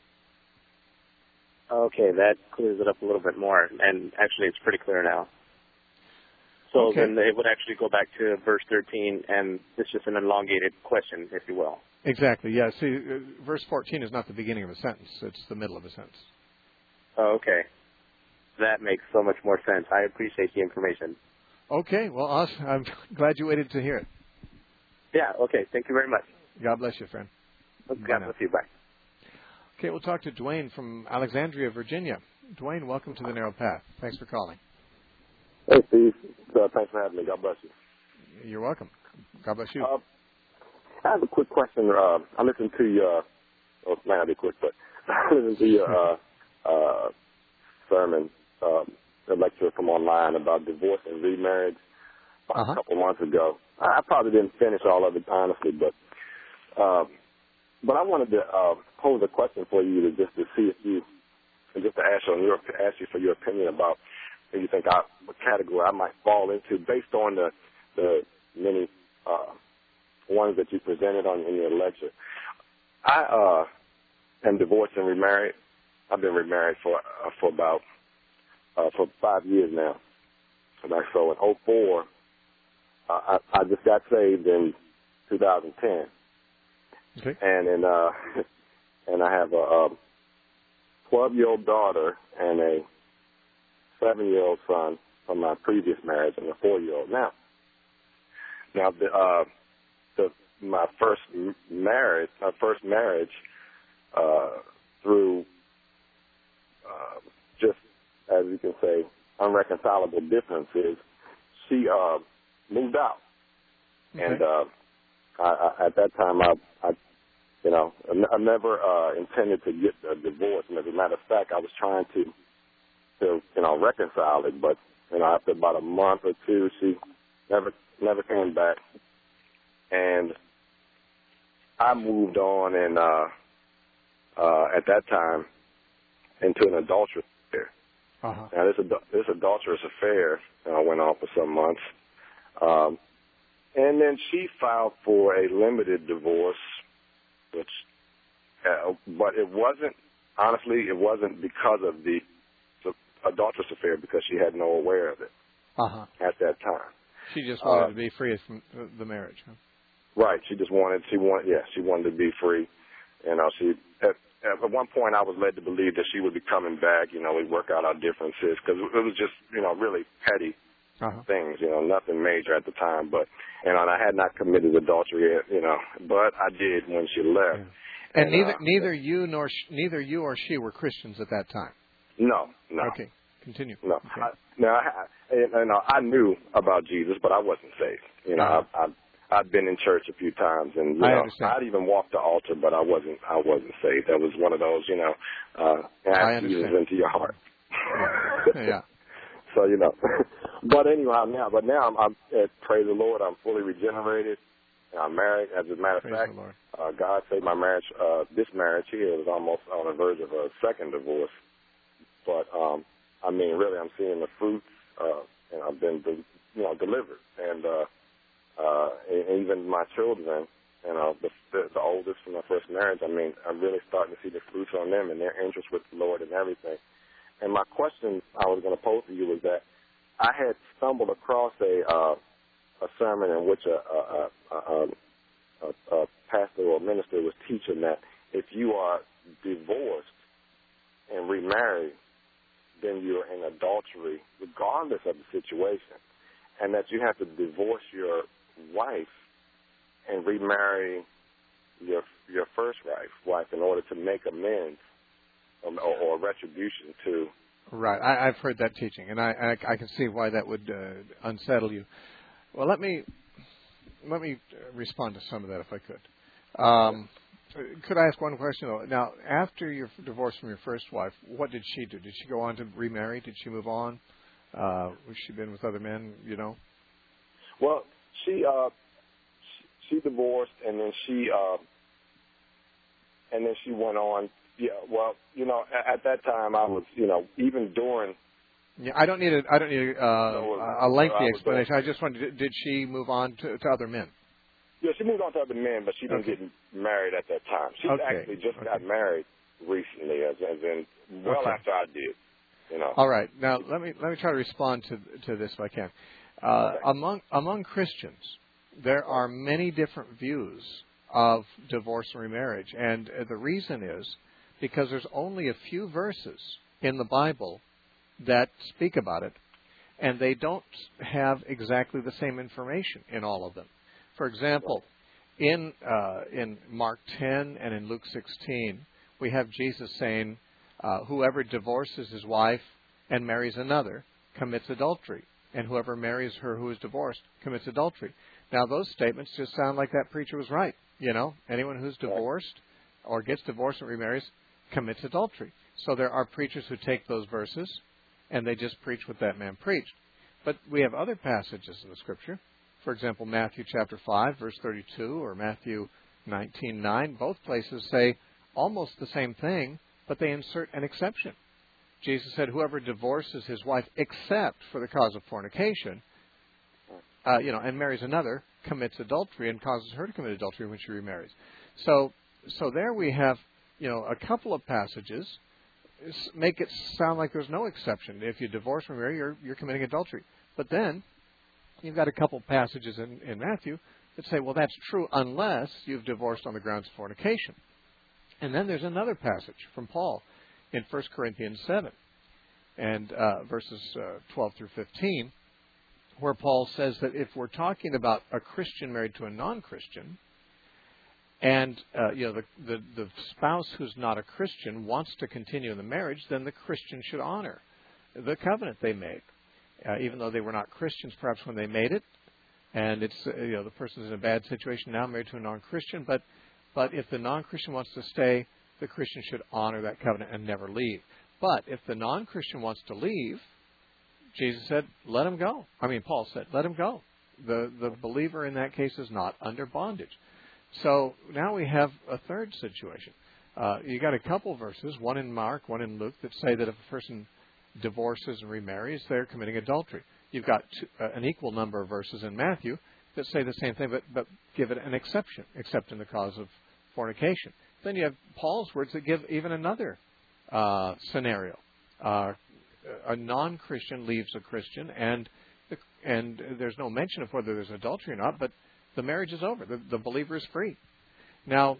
Okay, that clears it up a little bit more, and actually, it's pretty clear now. So okay. then it would actually go back to verse thirteen, and it's just an elongated question, if you will. Exactly, yeah. See, uh, verse fourteen is not the beginning of a sentence. It's the middle of a sentence. Oh, okay. That makes so much more sense. I appreciate the information. Okay, well, awesome. I'm glad you waited to hear it. Yeah, okay. Thank you very much. God bless you, friend. God bless you. Bye. Okay, we'll talk to Dwayne from Alexandria, Virginia. Dwayne, welcome to the Narrow Path. Thanks for calling. Hey, Steve. Uh, thanks for having me. God bless you. You're welcome. God bless you. Uh, I have a quick question. Uh, I listened to your, well, it might not be quick, but I listened to your uh, uh, sermon, um, the lecture from online about divorce and remarriage uh-huh. a couple months ago. I probably didn't finish all of it, honestly, but um, but I wanted to uh, pose a question for you to just to see if you, and just to ask you, your, ask you for your opinion about if you think I, what category I might fall into based on the, the many uh, ones that you presented on in your lecture. I uh, am divorced and remarried. I've been remarried for uh, for about uh, for five years now. And I, so in oh four, uh, I, I just got saved in two thousand ten. Okay. And in uh, and I have a twelve-year-old daughter and a seven-year-old son from my previous marriage, and a four-year-old now. Now, the, uh, the my first marriage, my first marriage, uh, through uh, just as you can say, unreconcilable differences, she uh, moved out, okay. and uh, I, I, at that time, I, I you know, I never uh, intended to get a divorce. And as a matter of fact, I was trying to. to, you know, reconcile it, but, you know, after about a month or two, she never never came back. And I moved on and, uh, uh, at that time, into an adulterous affair. Uh-huh. Now, this, this adulterous affair uh, went on for some months. Um, and then she filed for a limited divorce, which, uh, but it wasn't, honestly, it wasn't because of the adulterous affair, because she had no aware of it uh-huh. at that time. She just wanted uh, to be free from the marriage. Huh? Right. She just wanted. She wanted. Yeah. She wanted to be free. You know. She at, at one point I was led to believe that she would be coming back. You know, we'd work out our differences because it was just you know really petty uh-huh. things. You know, nothing major at the time. But you know, and I had not committed adultery yet. You know, but I did when she left. Yeah. And, and neither uh, neither you nor sh- neither you or she were Christians at that time. No, no. Okay, continue. No, okay. I, no. I, and, and I knew about Jesus, but I wasn't saved. You know, uh-huh. I, I, I'd been in church a few times, and you I know, understand. I'd even walked the altar, but I wasn't. I wasn't saved. That was one of those, you know, uh, ask Jesus into your heart. Yeah. yeah. So you know, but anyhow, now, but now I'm, I'm uh, praise the Lord. I'm fully regenerated. I'm married. As a matter of praise fact, uh, God saved my marriage. Uh, this marriage here was almost on the verge of a second divorce. But, um, I mean, really, I'm seeing the fruits, uh, and I've been, you know, delivered. And, uh, uh, and even my children, you know, the, the, the oldest from my first marriage, I mean, I'm really starting to see the fruits on them and their interest with the Lord and everything. And my question I was going to pose to you was that I had stumbled across a, uh, a sermon in which a, a, a, a, a pastor or minister was teaching that if you are divorced and remarried, then you're in adultery, regardless of the situation, and that you have to divorce your wife and remarry your your first wife, wife in order to make amends or, or retribution to. Right, I, I've heard that teaching, and I, I, I can see why that would uh, unsettle you. Well, let me let me respond to some of that if I could. Um, could I ask one question, though? Now, after your divorce from your first wife, what did she do? Did she go on to remarry? Did she move on? Uh, was she been with other men, you know? Well, she uh, she, she divorced, and then she uh, and then she went on. Yeah, well, you know, at, at that time, I was, you know, even during. Yeah, I don't need a I don't need a, uh, no, a lengthy I explanation. I just wanted, did she move on to, to other men? Yeah, she moved on to other men, but she didn't Okay. get married at that time. She Okay. actually just Okay. got married recently, as, as in well Okay. after I did. You know. All right. Now let me let me try to respond to to this if I can. Uh, Okay. Among among Christians, there are many different views of divorce and remarriage, and uh, the reason is because there's only a few verses in the Bible that speak about it, and they don't have exactly the same information in all of them. For example, in uh, in Mark ten and in Luke sixteen, we have Jesus saying, uh, "Whoever divorces his wife and marries another commits adultery, and whoever marries her who is divorced commits adultery." Now, those statements just sound like that preacher was right. You know, anyone who's divorced or gets divorced and remarries commits adultery. So there are preachers who take those verses and they just preach what that man preached. But we have other passages in the Scripture. For example, Matthew chapter five, verse thirty-two, or Matthew nineteen nine. Both places say almost the same thing, but they insert an exception. Jesus said, "Whoever divorces his wife except for the cause of fornication, uh, you know, and marries another, commits adultery and causes her to commit adultery when she remarries." So, so there we have, you know, a couple of passages make it sound like there's no exception. If you divorce or marry, you're you're committing adultery. But then you've got a couple passages in, in Matthew that say, well, that's true unless you've divorced on the grounds of fornication. And then there's another passage from Paul in First Corinthians seven, and uh, verses uh, twelve through fifteen, where Paul says that if we're talking about a Christian married to a non-Christian, and uh, you know the, the the spouse who's not a Christian wants to continue in the marriage, then the Christian should honor the covenant they made, uh, even though they were not Christians perhaps when they made it, and it's uh, you know the person's in a bad situation now, married to a non-Christian. But but if the non-Christian wants to stay, the Christian should honor that covenant and never leave. But if the non-Christian wants to leave, Jesus said, "Let him go." I mean, Paul said, "Let him go." The the believer in that case is not under bondage. So now we have a third situation. Uh, you got a couple verses, one in Mark, one in Luke, that say that if a person divorces and remarries, they're committing adultery. You've got two, uh, an equal number of verses in Matthew that say the same thing, but, but give it an exception, except in the cause of fornication. Then you have Paul's words that give even another uh, scenario. Uh, a non-Christian leaves a Christian, and the, and there's no mention of whether there's adultery or not, but the marriage is over. The, the believer is free. Now,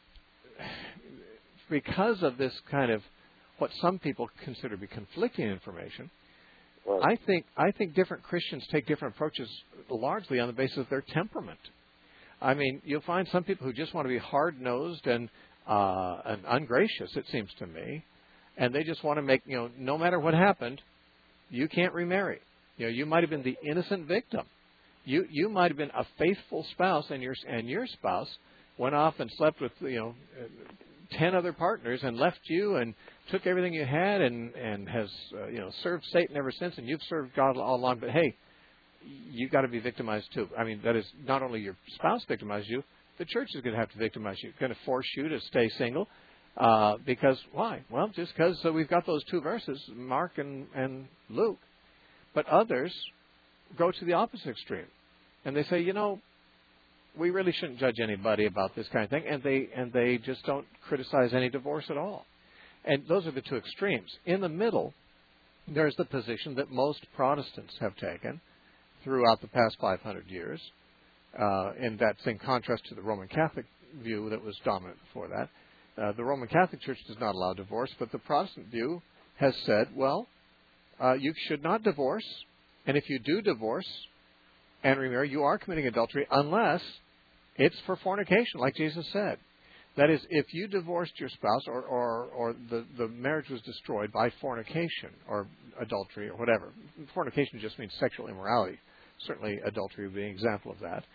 because of this kind of what some people consider to be conflicting information, Right. I think I think different Christians take different approaches largely on the basis of their temperament. I mean, you'll find some people who just want to be hard-nosed and uh, and ungracious, it seems to me, and they just want to make, you know, no matter what happened, you can't remarry. You know, you might have been the innocent victim. You you might have been a faithful spouse, and your and your spouse went off and slept with, you know, ten other partners and left you and took everything you had and and has uh, you know served Satan ever since, and you've served God all along. But hey, you've got to be victimized too. I mean, that is not only your spouse victimized you, the church is going to have to victimize you, going to force you to stay single. Uh, because why? Well, just because uh, we've got those two verses, Mark and, and Luke. But others go to the opposite extreme, and they say, you know, we really shouldn't judge anybody about this kind of thing, and they and they just don't criticize any divorce at all. And those are the two extremes. In the middle, there's the position that most Protestants have taken throughout the past five hundred years, uh, and that's in contrast to the Roman Catholic view that was dominant before that. Uh, the Roman Catholic Church does not allow divorce, but the Protestant view has said, well, uh, you should not divorce, and if you do divorce and remarry, you are committing adultery unless it's for fornication, like Jesus said. That is, if you divorced your spouse or, or, or the, the marriage was destroyed by fornication or adultery or whatever. Fornication just means sexual immorality. Certainly adultery would be an example of that.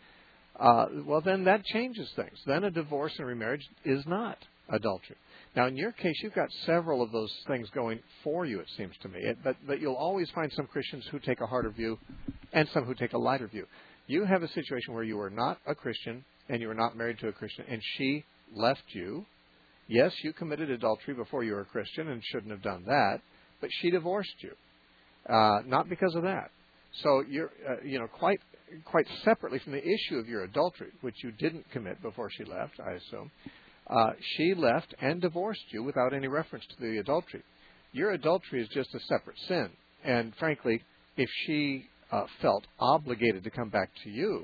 uh, well, then that changes things. Then a divorce and remarriage is not adultery. Now, in your case, you've got several of those things going for you, it seems to me. It, but, but you'll always find some Christians who take a harder view and some who take a lighter view. You have a situation where you are not a Christian and you are not married to a Christian, and she left you. Yes, you committed adultery before you were a Christian and shouldn't have done that, but she divorced you, uh, not because of that. So you're, uh, you know, quite quite separately from the issue of your adultery, which you didn't commit before she left, I assume. Uh, she left and divorced you without any reference to the adultery. Your adultery is just a separate sin. And frankly, if she uh, felt obligated to come back to you,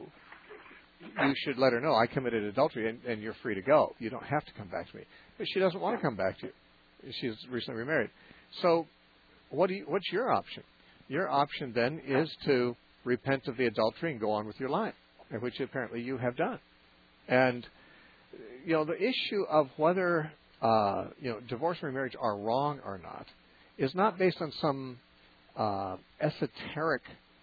you should let her know, I committed adultery and, and you're free to go. You don't have to come back to me. But she doesn't want to come back to you. She's recently remarried. So what do you, what's your option? Your option then is to repent of the adultery and go on with your life, which apparently you have done. And you know, the issue of whether, uh, you know, divorce and remarriage are wrong or not is not based on some uh, esoteric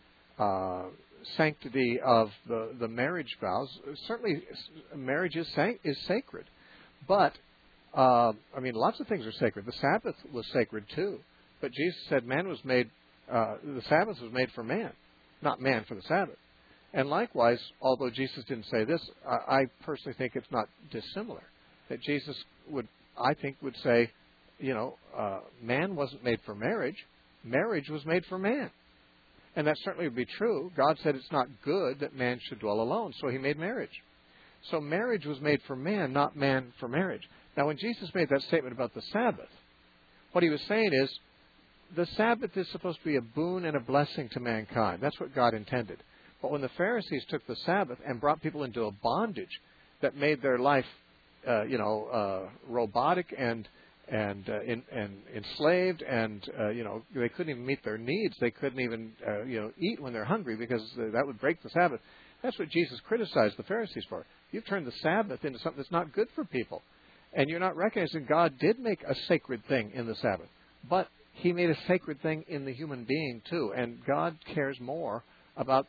uh, sanctity of the, the marriage vows. Certainly, marriage is, san- is sacred. But, uh, I mean, lots of things are sacred. The Sabbath was sacred, too. But Jesus said man was made, uh, the Sabbath was made for man, not man for the Sabbath. And likewise, although Jesus didn't say this, I personally think it's not dissimilar. That Jesus would, I think, would say, you know, uh, man wasn't made for marriage. Marriage was made for man. And that certainly would be true. God said it's not good that man should dwell alone, so he made marriage. So marriage was made for man, not man for marriage. Now, when Jesus made that statement about the Sabbath, what he was saying is, the Sabbath is supposed to be a boon and a blessing to mankind. That's what God intended. But when the Pharisees took the Sabbath and brought people into a bondage that made their life, uh, you know, uh, robotic and and, uh, in, and enslaved, and uh, you know, they couldn't even meet their needs. They couldn't even, uh, you know, eat when they're hungry because that would break the Sabbath. That's what Jesus criticized the Pharisees for. You've turned the Sabbath into something that's not good for people, and you're not recognizing God did make a sacred thing in the Sabbath, but He made a sacred thing in the human being too, and God cares more about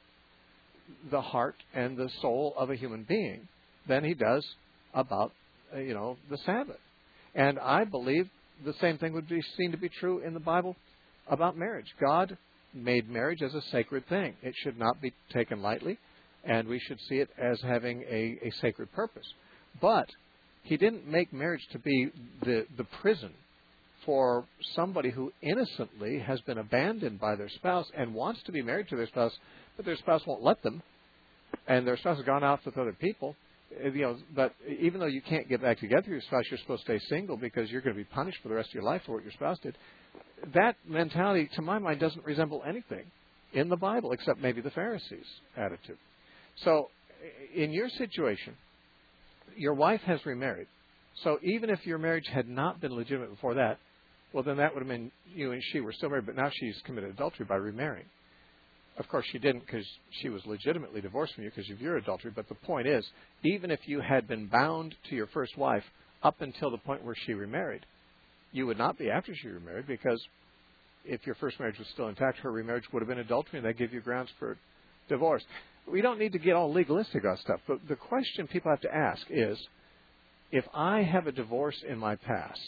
the heart and the soul of a human being than He does about, uh, you know, the Sabbath. And I believe the same thing would be seen to be true in the Bible about marriage. God made marriage as a sacred thing. It should not be taken lightly, and we should see it as having a, a sacred purpose. But He didn't make marriage to be the, the prison for somebody who innocently has been abandoned by their spouse and wants to be married to their spouse, but their spouse won't let them, and their spouse has gone out with other people. You know, but even though you can't get back together with your spouse, you're supposed to stay single because you're going to be punished for the rest of your life for what your spouse did. That mentality, to my mind, doesn't resemble anything in the Bible except maybe the Pharisees' attitude. So, in your situation, your wife has remarried. So even if your marriage had not been legitimate before that, well, then that would have been you and she were still married, but now she's committed adultery by remarrying. Of course, she didn't because she was legitimately divorced from you because of your adultery. But the point is, even if you had been bound to your first wife up until the point where she remarried, you would not be after she remarried, because if your first marriage was still intact, her remarriage would have been adultery, and that gave you grounds for divorce. We don't need to get all legalistic on stuff. But the question people have to ask is, if I have a divorce in my past,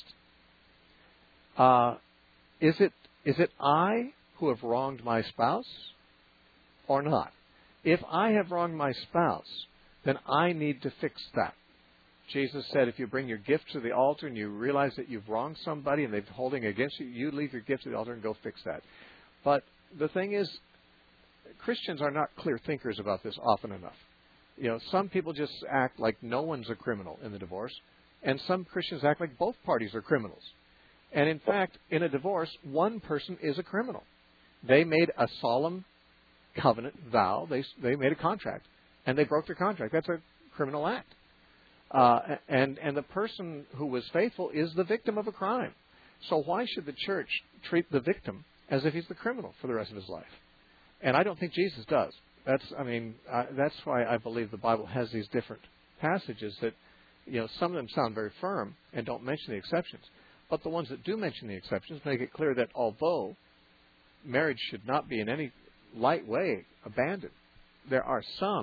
uh, is it is it I who have wronged my spouse or not? If I have wronged my spouse, then I need to fix that. Jesus said, if you bring your gift to the altar and you realize that you've wronged somebody and they're holding against you, you leave your gift to the altar and go fix that. But the thing is, Christians are not clear thinkers about this often enough. You know, some people just act like no one's a criminal in the divorce, and some Christians act like both parties are criminals. And in fact, in a divorce, one person is a criminal. They made a solemn covenant vow. They they made a contract, and they broke their contract. That's a criminal act. Uh, and and the person who was faithful is the victim of a crime. So why should the church treat the victim as if he's the criminal for the rest of his life? And I don't think Jesus does. That's I mean uh, that's why I believe the Bible has these different passages that, you know, some of them sound very firm and don't mention the exceptions, but the ones that do mention the exceptions make it clear that although marriage should not be in any light way abandoned, there are some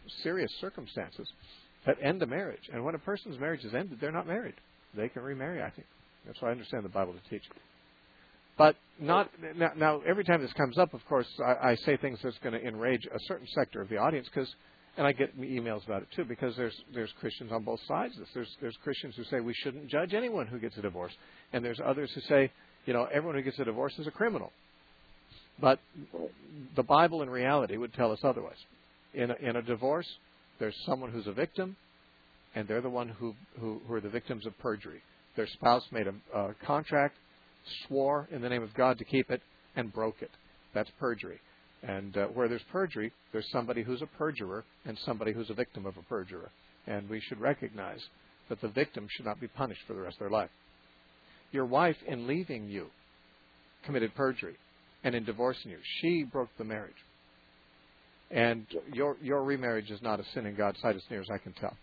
serious circumstances that end a marriage. And when a person's marriage is ended, they're not married. They can remarry, I think. That's what I understand the Bible to teach. But not now, now every time this comes up, of course, I, I say things that's going to enrage a certain sector of the audience, because, and I get emails about it too, because there's there's Christians on both sides of this. There's there's Christians who say we shouldn't judge anyone who gets a divorce, and there's others who say, you know, everyone who gets a divorce is a criminal. But the Bible, in reality, would tell us otherwise. In a, in a divorce, there's someone who's a victim, and they're the one who who, who are the victims of perjury. Their spouse made a, a contract, swore in the name of God to keep it, and broke it. That's perjury. And uh, where there's perjury, there's somebody who's a perjurer and somebody who's a victim of a perjurer. And we should recognize that the victim should not be punished for the rest of their life. Your wife, in leaving you, committed perjury. And in divorcing you, she broke the marriage. And your your remarriage is not a sin in God's sight, as near as I can tell.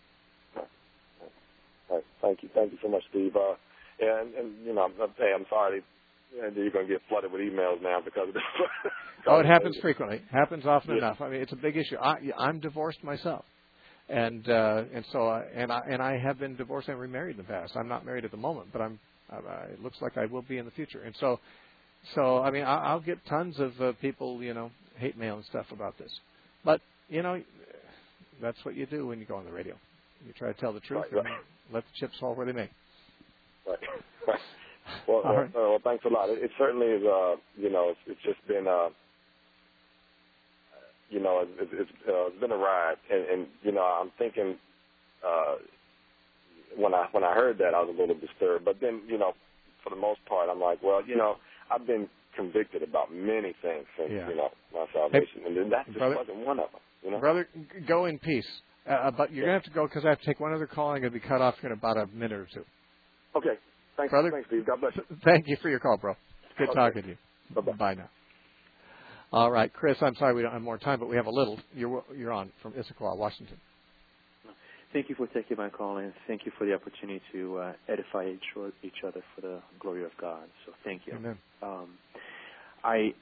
Right. Thank you. Thank you so much, Steve. Uh, and, and, you know, I'm, hey, I'm sorry that you're going to get flooded with emails now because of this. Oh, it happens frequently. Happens often yeah. enough. I mean, it's a big issue. I, I'm divorced myself. And uh, and so I, and I and I have been divorced and remarried in the past. I'm not married at the moment, but I'm. Uh, it looks like I will be in the future. And so, so I mean, I, I'll get tons of uh, people, you know, hate mail and stuff about this. But you know, that's what you do when you go on the radio. You try to tell the truth right, and right. let the chips fall where they may. Right. well, well, right. well, thanks a lot. It, it certainly is. Uh, you know, it's, it's just been. Uh, you know, it, it's uh, it's been a ride, and, and you know, I'm thinking. Uh, when I when I heard that, I was a little disturbed. But then, you know, for the most part, I'm like, well, you know, I've been convicted about many things since yeah. you know my salvation, hey, and then that just brother, wasn't one of them. You know, brother, go in peace. Uh, but you're yeah. going to have to go because I have to take one other call. I'm going to be cut off in about a minute or two. Okay. Thanks, brother. Thanks, Steve. God bless you. Thank you for your call, bro. Good okay. talking to you. Bye-bye. Bye now. All right, Chris, I'm sorry we don't have more time, but we have a little. You're, you're on from Issaquah, Washington. Thank you for taking my call, and thank you for the opportunity to uh, edify each, each other for the glory of God. So thank you. Amen. Um, I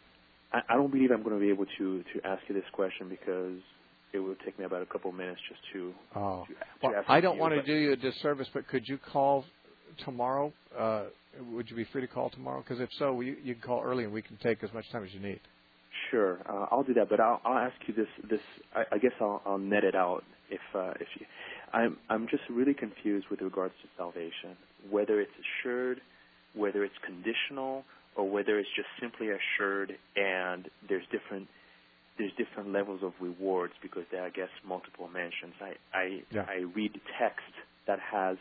I don't believe I'm going to be able to, to ask you this question because it will take me about a couple of minutes just to. Oh, to, to well, ask I don't you, want to do you a disservice, but could you call tomorrow? Uh, would you be free to call tomorrow? Because if so, you, you can call early, and we can take as much time as you need. Sure, uh, I'll do that. But I'll, I'll ask you this. This I, I guess I'll, I'll net it out. If uh, if you, I'm I'm just really confused with regards to salvation, whether it's assured, whether it's conditional, or whether it's just simply assured, and there's different there's different levels of rewards because there are, I guess, multiple mentions. I I, yeah. I read text that has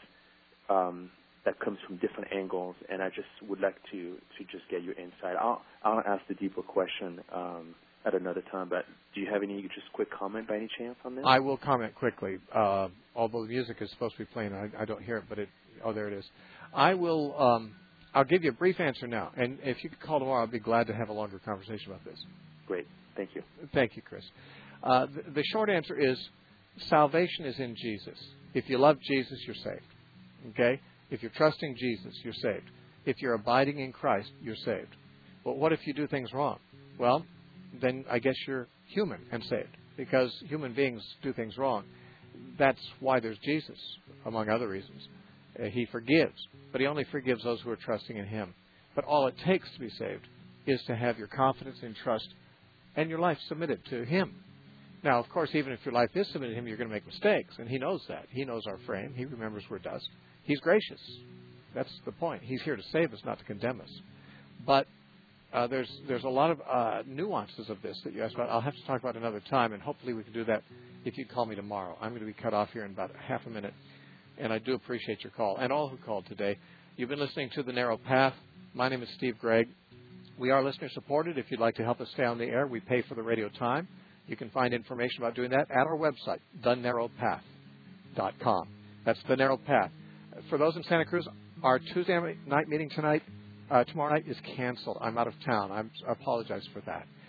um, that comes from different angles, and I just would like to to just get your insight. I'll I'll ask the deeper question um, at another time, but do you have any just quick comment by any chance on this? I will comment quickly. Uh, although the music is supposed to be playing, I, I don't hear it, but it. Oh, there it is. I will. Um, I'll give you a brief answer now, and if you could call tomorrow, I'll be glad to have a longer conversation about this. Great. Thank you. Thank you, Chris. Uh, the, the short answer is salvation is in Jesus. If you love Jesus, you're saved. Okay? If you're trusting Jesus, you're saved. If you're abiding in Christ, you're saved. But what if you do things wrong? Well, then I guess you're human and saved because human beings do things wrong. That's why there's Jesus, among other reasons. Uh, he forgives, but he only forgives those who are trusting in him. But all it takes to be saved is to have your confidence and trust and your life submitted to him. Now, of course, even if your life is submitted to him, you're going to make mistakes, and he knows that. He knows our frame. He remembers we're dust. He's gracious. That's the point. He's here to save us, not to condemn us. But uh, there's there's a lot of uh, nuances of this that you asked about. I'll have to talk about another time, and hopefully we can do that if you call me tomorrow. I'm going to be cut off here in about half a minute, and I do appreciate your call, and all who called today. You've been listening to The Narrow Path. My name is Steve Gregg. We are listener-supported. If you'd like to help us stay on the air, we pay for the radio time. You can find information about doing that at our website, the narrow path dot com. That's The Narrow Path. For those in Santa Cruz, our Tuesday night meeting tonight, uh, tomorrow night is canceled. I'm out of town. I'm, I apologize for that.